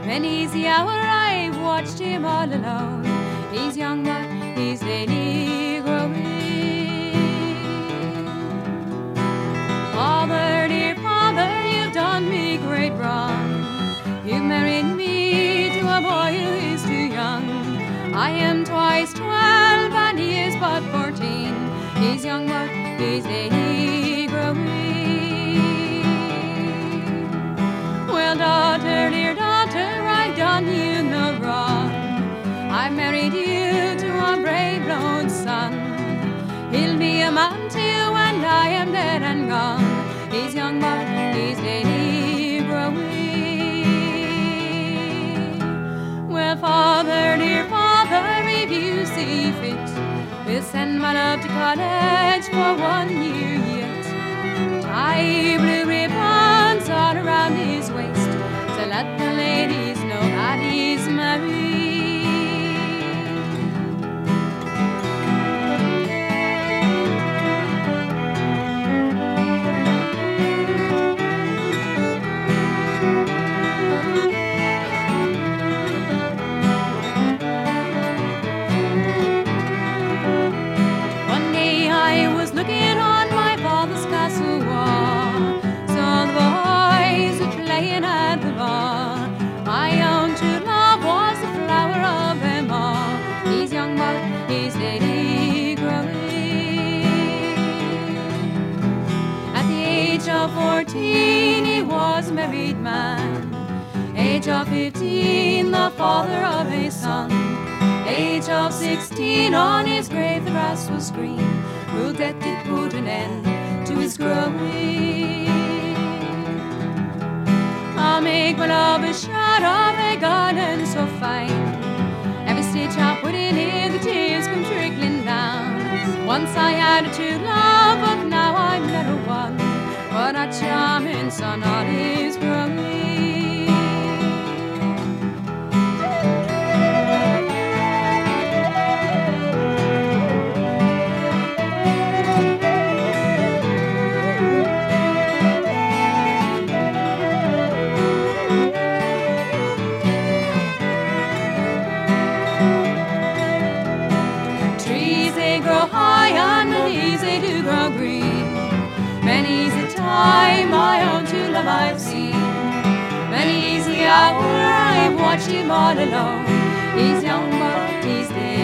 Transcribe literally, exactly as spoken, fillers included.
Many's the hour I've watched him all alone. He's young, but he's daily growing. Father, dear father, you've done me great wrong. You've married me to a boy who is too young. I am twice twelve and he is but fourteen. He's young, but he's daily growing. Well, daughter, dear daughter, I've done you no wrong. I married you to a brave lone son. He'll be a man too when I am dead and gone. He's young, but he's daily growing. Well, father, dear father, if you see fit, we'll send my love to college for one year yet. Tie blue ribbons all around his waist to let the ladies know that he's married. One day I was looking on my father's castle wall, saw the boys playing at the ball. My own true love was the flower of them all. He's young, but he's daily growing. At the age of fourteen, he was a married man. Age of fifteen, the father of a son. Age of sixteen, on his grave the grass was green. Will death did put an end to his growing. I'll make my love a shot of a garden so fine. Every stitch I put in it, the tears come trickling down. Once I had a true love, but now I'm not a one. What a charming son on his growing. They do grow green. Many's the time my own true love I've seen. Many's the hour I've watched him all alone. He's young, but he's there.